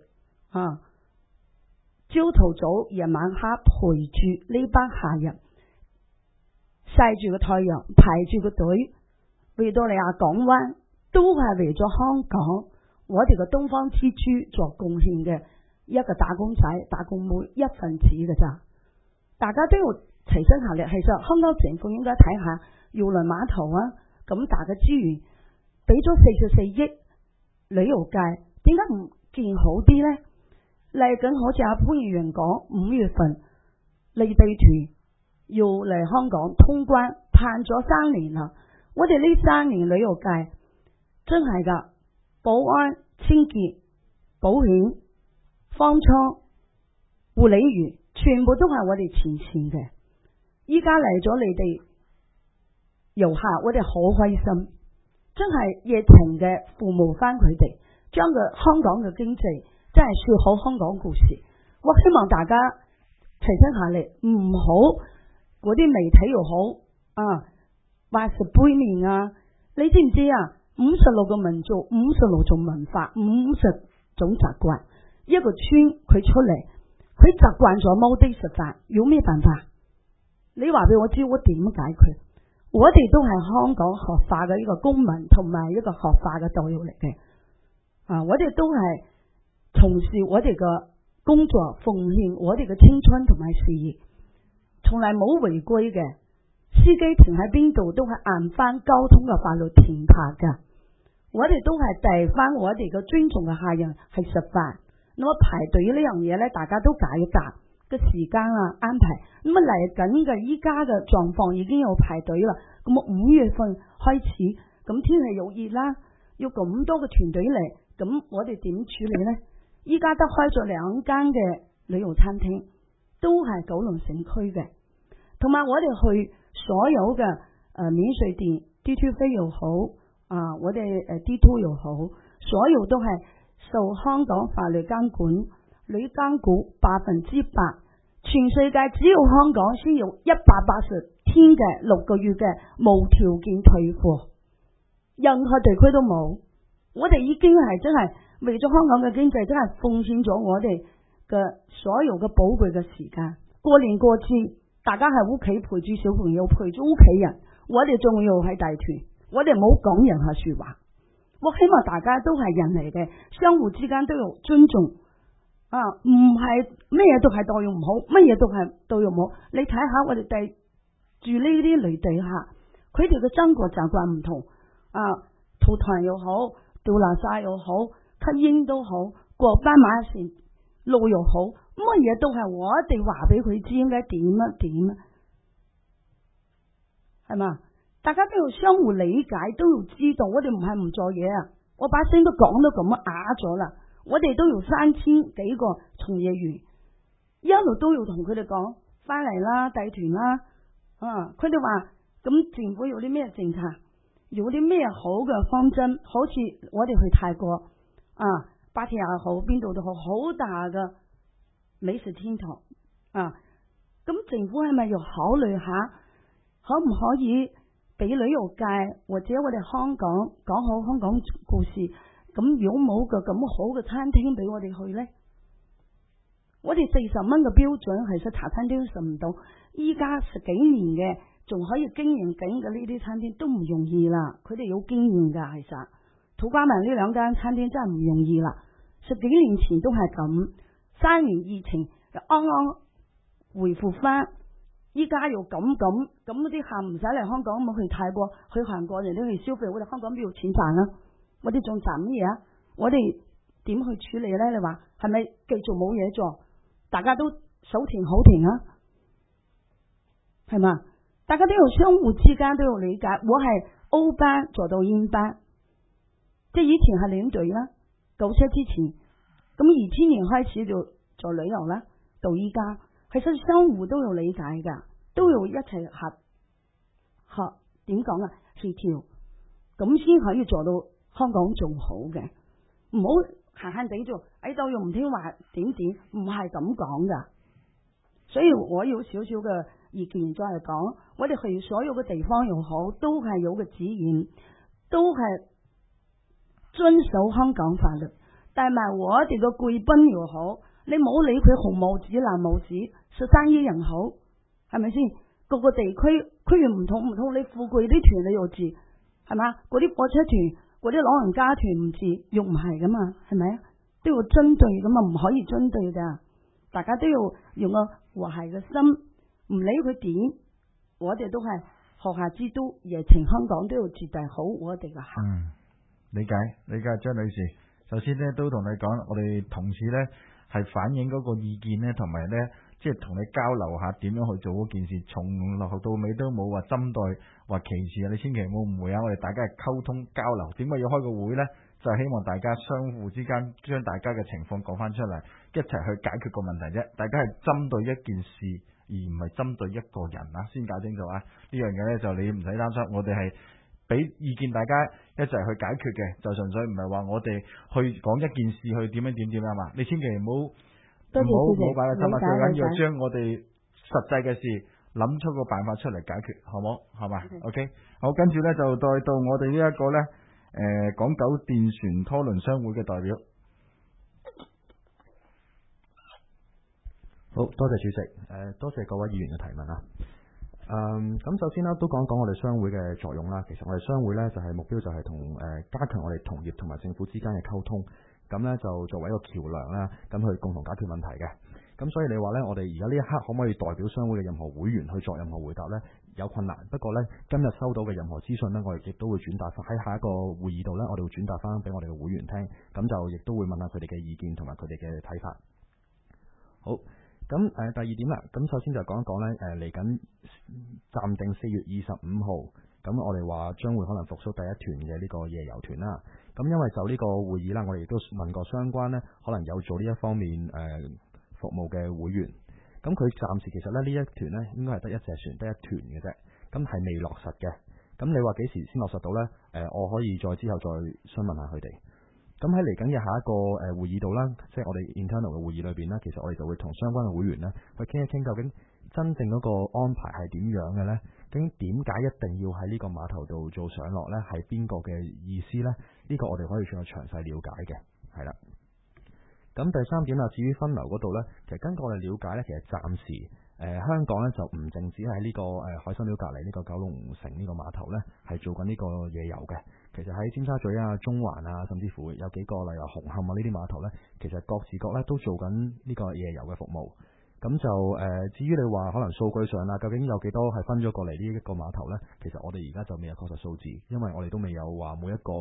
朝頭早夜晚黑陪住呢班客人，曬住個太陽，排住個隊，維多利亞港灣都係為咗香港我哋嘅東方之珠作貢獻嘅一個打工仔打工妹一份子嘅咋。大家都要齊心合力。其實香港政府應該睇下郵輪碼頭咁大嘅資源，俾咗44億旅遊界，點解唔見好啲呢？嚟緊好似阿潘議員講，5月份離地團要嚟香港通關，盼咗3年啦。我哋呢3年旅遊界真係噶，保安、清潔、保險、方艙、護理員，全部都係我哋前線嘅。依家嚟咗你哋遊客，我哋好開心，真係熱情嘅服務翻佢哋，將個香港嘅經濟真係說好香港故事。我希望大家齊心下力，唔好嗰啲媒體又好話食杯麵你知唔知56個民族，56種文化，50種習慣，一個村佢出嚟，佢習慣咗踎低食飯，有咩辦法？你話俾我知，我點解決？我哋都係香港合法嘅一個公民，同埋一個合法嘅導遊嚟嘅。我哋都係從事我哋嘅工作，奉獻我哋嘅青春同埋事業，從來冇違規嘅。司機停喺邊度都係按翻交通嘅法律停泊噶。我哋都係帶翻我哋嘅尊重嘅客人係食飯。咁排隊呢樣嘢呢，大家都解答嘅時間安排。咁嚟緊嘅依家嘅狀況已經有排隊啦。咁5月份開始，咁天氣又熱啦，要咁多嘅團隊嚟，咁我哋點處理呢？依家都開咗2間嘅旅遊餐廳，都係九龍城區嘅，同埋我哋去所有嘅免稅店 D2 又好我哋D2 又好，所有都係受香港法律監管，旅監局100%，全世界只有香港先有180天嘅6個月嘅無條件退貨，任何地區都冇。我哋已經係真係為咗香港嘅經濟，真係奉獻咗我哋嘅所有嘅寶貴嘅時間。過年過節，大家喺屋企陪住小朋友，陪住屋企人，我哋仲要係大團，我哋冇講人下說話。我希望大家都係人嚟嘅，相互之間都要尊重唔係咩嘢都係導遊唔好，乜嘢都係導遊唔好。你睇下我哋帶住呢啲內地客，佢哋嘅生活習慣唔同吐痰又好，掉垃圾又好，吸煙都好， 過斑馬線路又好，乜嘢都係我哋話俾佢知應該點啊點啊，係嘛？大家都要相互理解，都要知道，我哋唔係唔做嘢啊！我把聲都講到咁啞咗啦，我哋都有3000幾個從業員，一路都要同佢哋講翻嚟啦，帶團啦，佢哋話咁政府有啲咩政策，有啲咩好嘅方針，好似我哋去泰國芭提雅好，邊度都好，好大嘅美食天堂咁政府係咪要考慮下，可唔可以俾旅遊界或者我哋香港講好香港故事，咁如果冇個咁好嘅餐廳俾我哋去呢？我哋40蚊嘅標準，其實茶餐廳食唔到，依家10幾年嘅仲可以經營緊嘅呢啲餐廳都唔容易啦，佢哋有經驗噶，其實土瓜灣呢2間餐廳真係唔容易啦，10幾年前都係咁，3年疫情又啱啱回復翻。依家又咁啲客唔使嚟香港，冇去泰國、去韓國，人哋去消費，我哋香港邊有錢賺啊？我哋仲賺乜嘢啊？我哋點去處理咧？你話係咪繼續冇嘢做？大家都手停口停啊？係嘛？大家都要相互之間都要理解。我係歐班做到英班，即係以前係領隊啦，97之前，咁2000年開始就做旅遊啦，到依家。其實相互都要理解噶，都要一齊合點講啊，協調，咁先可以做到香港仲好嘅。唔好閒閒地做，喺度又唔聽話點，唔係咁講噶。所以我有少少嘅意見再係講，我哋去所有嘅地方又好，都係有個指引，都係遵守香港法律，但係我哋嘅貴賓又好。你冇理佢紅帽子藍帽子，13億人口，係咪先？各個地區域唔同，你富貴啲團你又住，係嘛？嗰啲火車團、嗰啲老人家團唔住，又唔係噶嘛？係咪啊？都要針對咁啊，唔可以針對噶。大家都要用個和諧嘅心，唔理佢點，我哋都係學下之都，熱情香港都要絕對好我哋嘅客。 理解張女士。首先呢，都同你講，我哋同事呢。係反映嗰個意見呢，同埋呢，即係同你交流下點樣去做嗰件事，從頭到尾都冇話針對話歧視啊！你千祈唔好誤會啊！我哋大家係溝通交流，點解要開個會呢？就係希望大家相互之間將大家嘅情況講翻出嚟，一齊去解決個問題啫。大家係針對一件事，而唔係針對一個人啊！先搞清楚啊！呢樣嘢呢，就你唔使擔心，我哋係俾意見大家一齊去解決嘅，就純粹唔係話我哋去講一件事去點樣啊嘛！你千祈唔好擺個心啊，最緊要將我哋實際嘅事諗出個辦法出嚟解決，好冇？係嘛？OK， 好，跟住呢，就再到我哋呢一個呢，港九電船拖輪商會嘅代表。 好多謝主席，多謝各位議員嘅提問啊！咁首先啦，都講講我哋商會嘅作用啦。其實我哋商會呢，就係目標就係同加強我哋同業同埋政府之間嘅溝通，咁呢，就作為一個橋梁啦，咁去共同解決問題嘅。咁所以你話呢，我哋而家呢一刻可唔可以代表商會嘅任何會員去作任何回答呢？有困難。不過呢，今日收到嘅任何資訊呢，我哋亦都會轉達喺下一個會議度呢，我哋會轉達翻俾我哋嘅會員聽。咁就亦都會問下佢哋嘅意見同埋佢哋嘅睇法。好。咁第二點啦，咁首先就講一講呢，嚟緊暫定4月25號，咁我哋話將會可能復甦第一團嘅呢個夜遊團啦。咁因為就呢個會議啦，我哋亦都問過相關呢，可能有做呢一方面服務嘅會員。咁佢暫時其實呢一團呢應該係得一隻船，得一團嘅啫。咁係未落實嘅。咁你話幾時先落實到呢？我可以再之後再詢問下佢哋。咁喺嚟緊嘅下一個會議度啦，即係我哋 internal 嘅會議裏邊呢，其實我哋就會同相關嘅會員呢去傾一傾，究竟真正嗰個安排係點樣嘅呢？究竟點解一定要喺呢個碼頭度做上落呢？係邊個嘅意思呢？呢個我哋可以再詳細了解嘅，係啦。咁第三點啦，至於分流嗰度呢，其實根據我哋了解呢，其實暫時香港呢就唔淨止喺呢個海心廟隔離呢個九龍城呢個碼頭呢係做緊呢個夜遊嘅。其實喺尖沙咀啊、中環啊，甚至乎有幾個例如紅磡啊呢啲碼頭呢，其實各自各呢都做緊呢個夜遊嘅服務。咁就至於你話可能數據上啦，究竟有幾多係分咗過嚟呢一個碼頭呢？其實我哋而家就未有確實數字，因為我哋都未有話每一個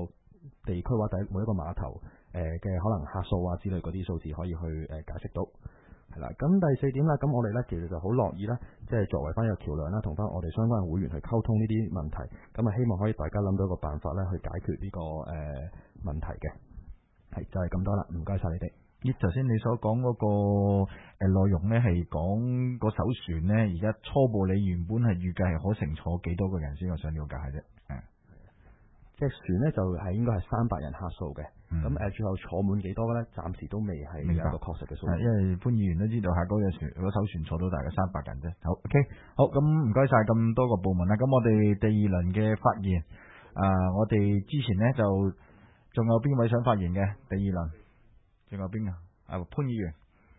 地區或者每一個碼頭嘅可能客數啊之類嗰啲數字可以去解釋到。係啦，咁第四點啦，咁我哋咧其實就好樂意咧，即係作為翻一個橋梁啦，同翻我哋相關嘅會員去溝通呢啲問題，咁啊希望可以大家諗到一個辦法咧去解決呢個問題嘅，係就係咁多啦，唔該晒你哋。 咦，頭先你所講嗰個內容咧係講個艘船咧，而家初步你原本係預計係可承坐幾多個人先？我想了解下啫。 隻船咧就係應該係300人客數嘅，咁最後坐滿幾多咧？暫時都未係有一個確實嘅數字。 因為潘議員都知道下嗰艘船坐到大概300人啫。好 ，OK， 好，咁唔該晒咁多個部門啦。咁我哋第二輪嘅發言，我哋之前咧就仲有邊位想發言嘅？第二輪仲有邊個？潘議員。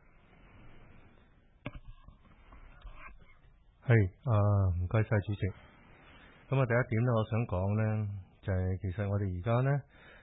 係，唔該晒主席。咁啊，第一點咧，我想講咧。就係其實我哋而家呢，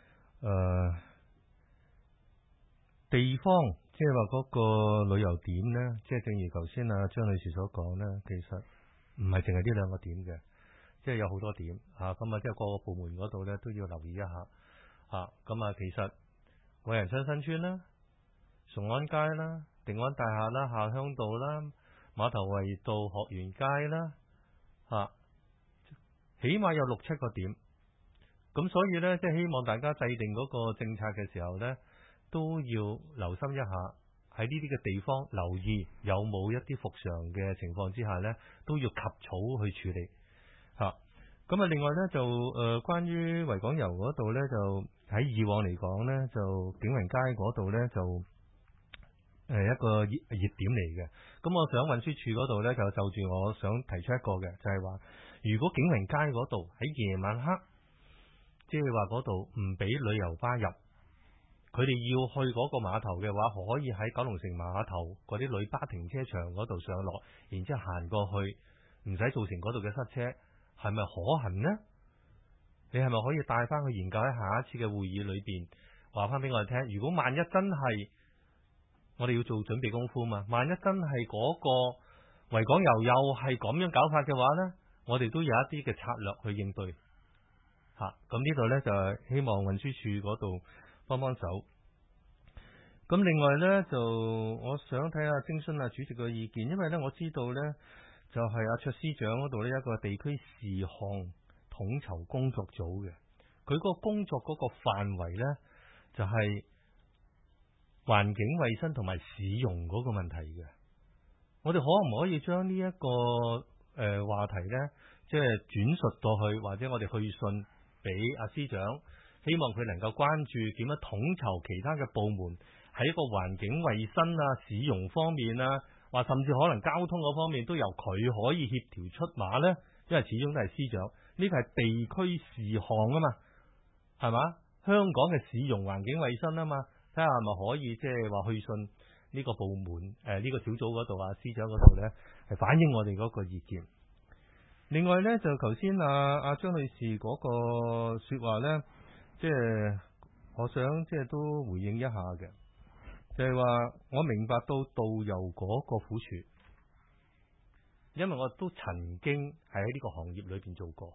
地方即係話嗰個旅遊點呢，即係正如頭先阿張女士所講呢，其實唔係淨係呢兩個點嘅，即係有好多點嚇，咁啊即係各個部門嗰度呢都要留意一下嚇。咁啊，其實偉人新新村啦、崇安街啦、定安大廈啦、下鄉道啦、馬頭圍道、學園街啦嚇，起碼有6-7個點。咁所以呢，即係希望大家制定嗰個政策嘅時候呢，都要留心一下喺呢啲嘅地方，留意有冇一啲復常嘅情況之下呢，都要及早去處理嚇。咁啊，另外呢，就關於維港遊嗰度呢，就喺以往嚟講呢，就景雲街嗰度呢，就一個熱點嚟嘅。咁我想運輸署嗰度呢，就住我想提出一個嘅，就係話如果景雲街嗰度喺夜晚黑，即係話嗰度唔俾旅遊巴入，佢哋要去嗰個碼頭嘅話，可以喺九龍城碼頭嗰啲旅巴停車場嗰度上落，然之後行過去，唔使造成嗰度嘅塞車，係咪可行呢？你係咪可以帶翻去研究喺下一次嘅會議裏邊，話翻俾我哋聽？如果萬一真係我哋要做準備功夫嘛，萬一真係嗰個維港遊又係咁樣搞法嘅話呢，我哋都有一啲嘅策略去應對。咁呢度呢，就希望運輸署嗰度幫幫手。咁另外呢，就我想睇下徵詢下主席嘅意見，因為呢，我知道呢，就係阿卓司長嗰度呢，一個地區事項統籌工作組嘅，佢個工作嗰個範圍呢，就係環境衛生同埋市容嗰個問題嘅。我哋可唔可以將呢一個話題呢，即係轉述到去，或者我哋去信俾阿司長，希望佢能夠關注點樣統籌其他嘅部門喺一個環境衛生啊、市容方面啊，或甚至可能交通嗰方面都由佢可以協調出馬呢？因為始終都係司長，呢個係地區事項啊嘛，係嘛？香港嘅市容環境衛生啊嘛，睇下係咪可以即係話去信呢個部門呢個小組嗰度啊，司長嗰度呢，係反映我哋嗰個意見。另外呢，就頭先阿張女士嗰個說話呢，即係我想即係都回應一下嘅，就係話我明白到導遊嗰個苦處，因為我都曾經係喺呢個行業裏邊做過，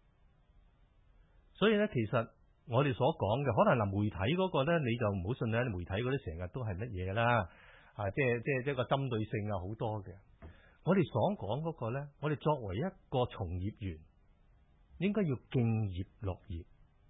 所以呢，其實我哋所講嘅可能嗱，媒體嗰個呢，你就唔好信啦，媒體嗰啲成日都係乜嘢啦，即係一個針對性啊好多嘅。我哋所講嗰個呢，我哋作為一個從業員，應該要敬業樂業。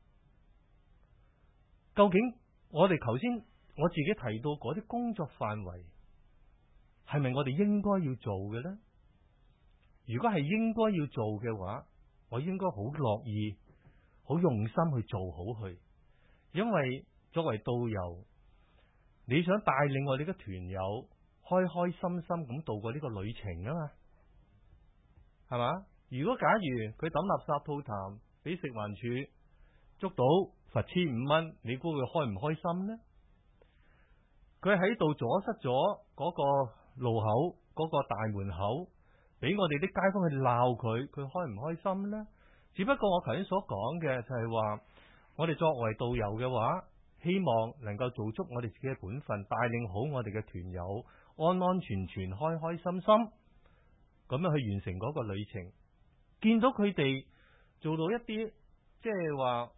究竟我哋頭先我自己提到嗰啲工作範圍，係咪我哋應該要做嘅呢？如果係應該要做嘅話，我應該好樂意、好用心去做好佢。因為作為導遊，你想帶領我哋嘅團友開開心心咁度過呢個旅程啊嘛，係嘛？如果假如佢抌垃圾吐痰，俾食環署捉到罰1500蚊，你估佢開唔開心呢？佢喺度阻塞咗嗰個路口、嗰個大門口，俾我哋啲街坊去鬧佢，佢開唔開心呢？只不過我頭先所講嘅就係話，我哋作為導遊嘅話，希望能夠做足我哋自己嘅本分，帶領好我哋嘅團友安安全全、開開心心咁樣去完成嗰個旅程。見到佢哋做到一啲即係話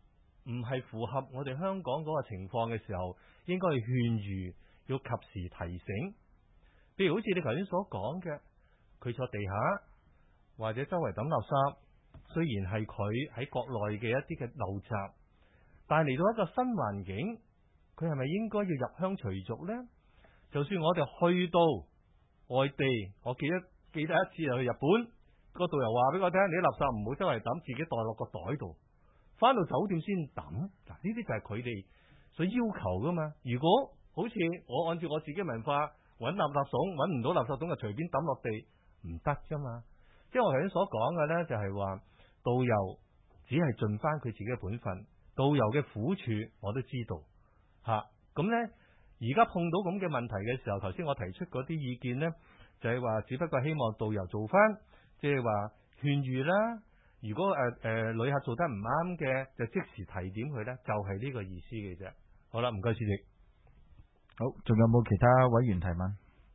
唔係符合我哋香港嗰個情況嘅時候，應該去勸喻，要及時提醒。譬如好似你頭先所講嘅，佢坐地下或者周圍抌垃圾，雖然係佢喺國內嘅一啲嘅陋習，但係嚟到一個新環境，佢係咪應該要入鄉隨俗呢？就算我哋去到外地，我記得一次就去日本，個導遊話俾我聽，你啲垃圾唔好周圍抌，自己袋落個袋度，翻到酒店先抌。嗱，呢啲就係佢哋所要求噶嘛。如果好似我按照我自己文化揾垃圾桶，揾唔到垃圾桶就隨便抌落地，唔得啫嘛。即係我頭先所講嘅呢，就係話導遊只係盡翻佢自己嘅本分，導遊嘅苦處我都知道吓。咁呢，而家碰到咁嘅問題嘅時候，頭先我提出嗰啲意見呢，就係話只不過希望導遊做翻，即係話勸喻啦。如果旅客做得唔啱嘅，就即時提點佢呢，就係呢個意思嘅啫。好啦，唔該主席。 好，仲有冇其他委員提問？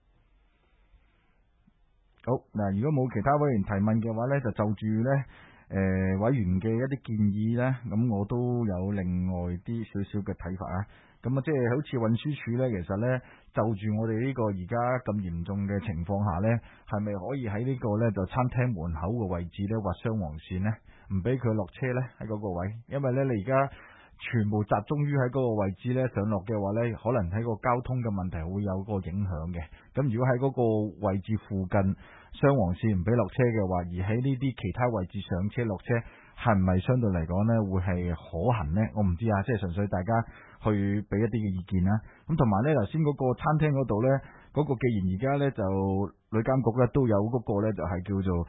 好，嗱，如果冇其他委員提問嘅話呢，就住呢委員嘅一啲建議呢，咁我都有另外啲少少嘅睇法啊。咁啊，即係好似運輸署呢，其實呢，就住我哋呢個而家咁嚴重嘅情況下呢，係咪可以喺呢個呢，就餐廳門口嘅位置呢，畫雙黃線呢？唔俾佢落車呢，喺嗰個位，因為呢，你而家全部集中於喺嗰個位置呢，上落嘅話呢，可能喺個交通嘅問題會有個影響嘅。咁如果喺嗰個位置附近雙黃線唔俾落車嘅話，而喺呢啲其他位置上車落車，係唔係相對嚟講呢會係可行呢？我唔知啊，即係純粹大家去俾一啲嘅意見啦。咁同埋呢，頭先嗰個餐廳嗰度呢，嗰個既然而家呢，就旅監局呢都有嗰個呢，就係叫做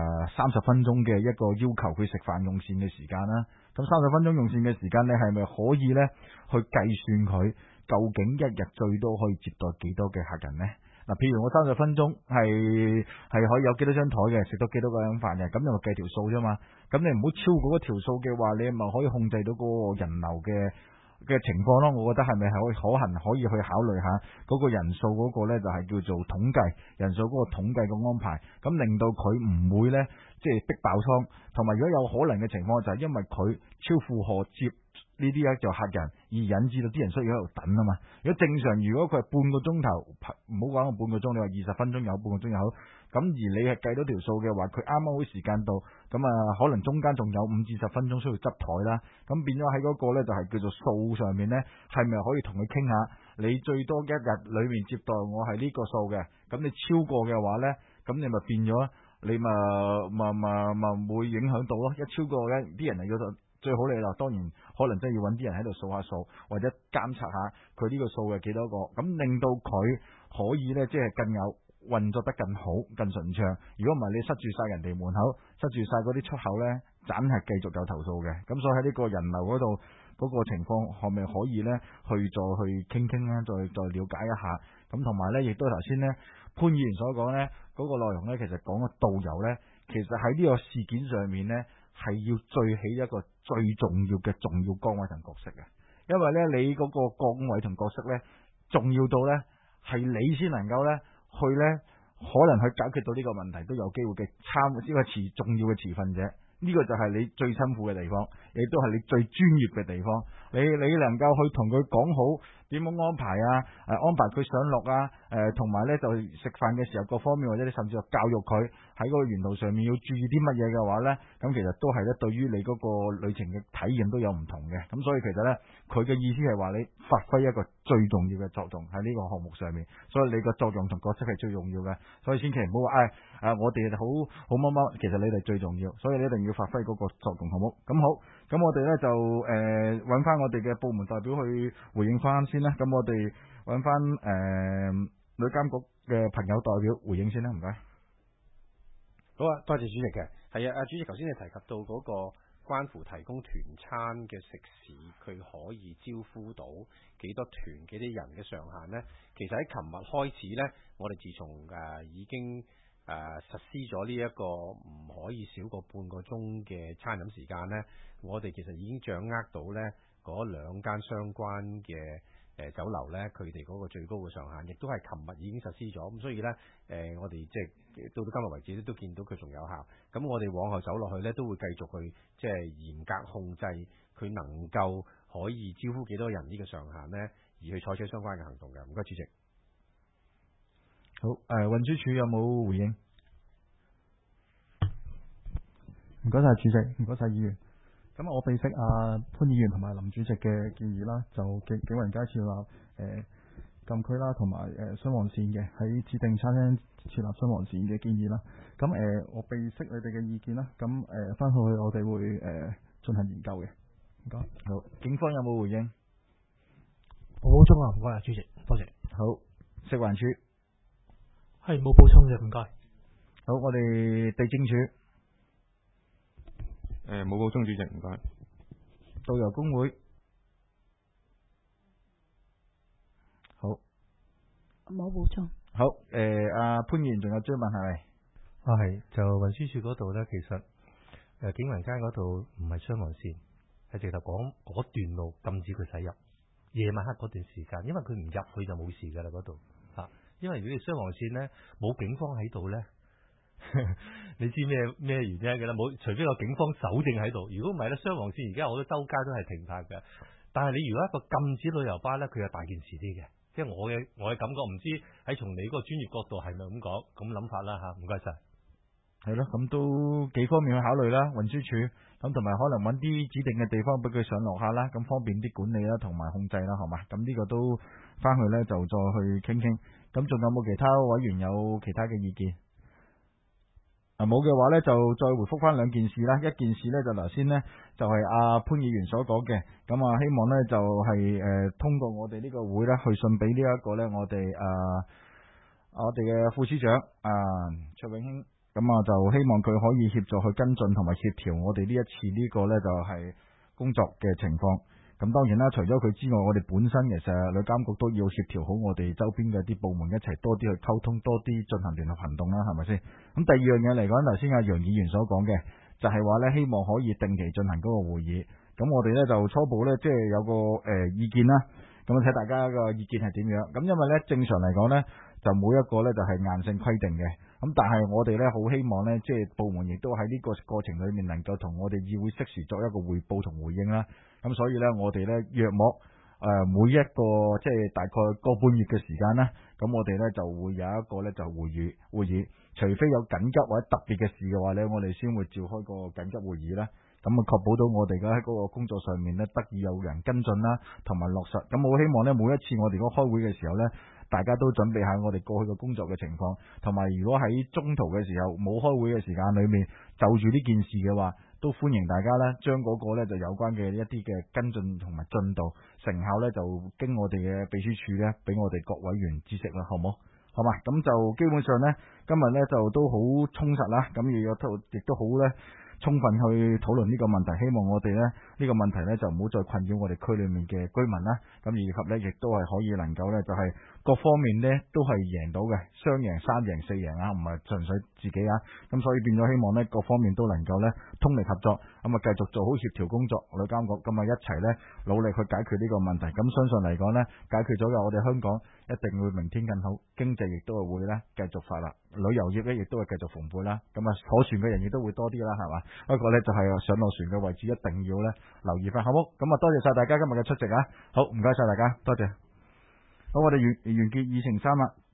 30分鐘嘅一個要求佢食飯用膳嘅時間啦。咁30分鐘用膳嘅時間呢，係咪可以呢去計算佢究竟一日最多可以接待幾多嘅客人呢？嗱，譬如我30分鐘係可以有幾多張台嘅，食到幾多個人飯嘅，咁你咪計條數啫嘛。咁你唔好超過嗰條數嘅話，你咪可以控制到嗰個人流嘅情況咯。我覺得係咪係可行，可以去考慮下嗰個人數嗰個呢，就係叫做統計人數嗰個統計嘅安排，咁令到佢唔會呢，即係逼爆倉。同埋如果有可能嘅情況，就係因為佢超負荷接呢啲就客人，而引致到啲人需要喺度等啊嘛。如果正常，如果佢係半個鐘頭，唔好講半個鐘，你話20分鐘有，半個鐘有，咁而你係計到條數嘅話，佢啱啱好時間到，咁啊可能中間仲有5至10分鐘需要執台啦，咁變咗喺嗰個呢，就係叫做數上面呢，係咪可以同佢傾下？你最多一日裏面接待我係呢個數嘅，咁你超過嘅話呢，咁你咪變咗，你咪會影響到咯。一超過呢啲人嚟嗰度。最好你啦，當然可能真係要揾啲人喺度數下數，或者監察下佢呢個數係幾多個，咁令到佢可以呢，即係更有運作得更好、更順暢。如果唔係，你塞住晒人哋門口，塞住晒嗰啲出口呢，盞係繼續有投訴嘅。咁所以喺呢個人流嗰度嗰個情況，可唔可以呢去再去傾傾呢？再了解一下。咁同埋呢，亦都頭先呢潘議員所講呢嗰個內容呢，其實講個導遊呢，其實喺呢個事件上面呢，係要最起一個最重要嘅重要崗位同角色嘅，因為呢，你嗰個崗位同角色呢，重要到呢，係你先能夠呢去呢，可能去解決到呢個問題，都有機會嘅呢個重要嘅持份者。呢個就係你最辛苦嘅地方，亦都係你最專業嘅地方。你能夠去同佢講好點樣安排啊？安排佢上落啊？同埋呢就食飯嘅時候各方面，或者你甚至乎教育佢喺嗰個沿途上面要注意啲乜嘢嘅話呢，咁其實都係咧對於你嗰個旅程嘅體驗都有唔同嘅。咁所以其實呢，佢嘅意思係話你發揮一個最重要嘅作用喺呢個項目上面，所以你個作用同角色係最重要嘅。所以千祈唔好話我哋好乜乜，其實你哋最重要，所以你一定要發揮嗰個作用，好冇？咁好，咁我哋呢就揾翻我哋嘅部門代表去回應翻先啦。咁我哋揾翻旅監局嘅朋友代表回應先啦，唔該。 好啊，多謝主席嘅。係啊，主席頭先你提及到嗰個關乎提供團餐嘅食肆，佢可以招呼到幾多團幾多人嘅上限呢？其實喺琴日開始呢，我哋自從已經實施咗呢一個唔可以少過半個鐘嘅餐飲時間呢，我哋其實已經掌握到呢嗰2間相關嘅酒樓呢，佢哋嗰個最高嘅上限，亦都係琴日已經實施咗。咁所以呢，我哋即係到今日為止都見到佢仲有效。咁我哋往後走落去呢，都會繼續去即係嚴格控制佢能夠可以招呼幾多人呢個上限呢，而去採取相關嘅行動嘅。唔該，主席。 好，運輸署有冇回應？ 唔該晒主席，唔該晒議員。咁我備悉潘議員同埋林主席嘅建議啦，就景雲街設立禁區啦，同埋雙黃線嘅喺指定餐廳設立雙黃線嘅建議啦。咁我備悉你哋嘅意見啦。咁翻去我哋會進行研究嘅。唔該。 好，警方有冇回應？ 冇補充啊，唔該啊，主席，多謝。 好，食環署係冇補充嘅，唔該。 好，我哋地政署。 冇補充，主席，唔該。 導遊工會。好。 冇補充。 好，阿潘議員仲有追問係咪？ 係，就運輸署嗰度咧，其實景雲街嗰度唔係雙黃線，係直頭講嗰段路禁止佢駛入，夜晚黑嗰段時間，因為佢唔入去就冇事噶啦嗰度嚇。因為如果你雙黃線咧冇警方喺度咧。你知咩原因嘅啦？冇，除非個警方守正喺度。如果唔係咧，雙黃線而家好多周街都係停泊嘅。但係你如果一個禁止旅遊巴咧，佢有大件事啲嘅。即係我嘅感覺，唔知喺從你嗰個專業角度係咪咁講咁諗法啦嚇？唔該晒。 係咯，咁都幾方面去考慮啦，運輸署咁同埋可能揾啲指定嘅地方俾佢上落下啦，咁方便啲管理啦同埋控制啦，好嘛？咁呢個都翻去咧就再去傾傾。咁仲有冇其他委員有其他嘅意見？冇嘅話咧，就再回覆翻兩件事啦。一件事咧就頭先咧就係阿潘議員所講嘅，咁啊希望咧就係通過我哋呢個會咧去信俾呢一個咧我哋嘅副司長卓永興，咁啊就希望佢可以協助去跟進同埋協調我哋呢一次呢個咧就係工作嘅情況。咁當然啦，除咗佢之外，我哋本身其實旅監局都要協調好我哋周邊嘅啲部門一齊多啲去溝通，多啲進行聯合行動啦，係咪先？咁第二樣嘢嚟講，頭先阿楊議員所講嘅，就係話咧，希望可以定期進行嗰個會議。咁我哋咧就初步咧，即係有個意見啦。咁睇大家個意見係點樣。咁因為咧正常嚟講咧，就每一個咧就係硬性規定嘅。咁但係我哋咧好希望咧，即係部門亦都喺呢個過程裏面能夠同我哋議會適時作一個匯報同回應啦。咁所以咧，我哋咧約莫每一個即係大概個半月嘅時間啦，咁我哋咧就會有一個咧就會議，除非有緊急或者特別嘅事嘅話咧，我哋先會召開個緊急會議啦。咁啊，確保到我哋嘅喺嗰個工作上面咧得以有人跟進啦，同埋落實。咁我希望咧，每一次我哋嗰開會嘅時候咧，大家都準備下我哋過去嘅工作嘅情況，同埋如果喺中途嘅時候冇開會嘅時間裏面，就住呢件事嘅話，都歡迎大家咧將嗰個咧就有關嘅一啲嘅跟進同埋進度成效咧，就經我哋嘅秘書處咧俾我哋各委員知悉啦，好冇？好嘛？咁就基本上咧，今日咧就都好充實啦，咁亦都好咧。充分去討論呢個問題，希望我哋咧呢個問題咧就唔好再困擾我哋區裏面嘅居民啦。咁以及咧亦都係可以能夠咧就係各方面咧都係贏到嘅，雙贏、三贏、四贏啊，唔係純粹自己啊。咁所以變咗希望咧各方面都能夠咧通力合作，咁啊繼續做好協調工作，旅監局咁啊一齊咧努力去解決呢個問題。咁相信嚟講咧解決咗嘅，我哋香港一定會明天更好，經濟亦都係會咧繼續發達，旅遊業咧亦都係繼續蓬勃啦。咁啊坐船嘅人亦都會多啲啦，係嘛？不過咧就係上落船嘅位置一定要咧留意翻，好唔好？咁啊多謝晒大家今日嘅出席啊！好，唔該晒大家，多謝。好，我哋完結議程3啦。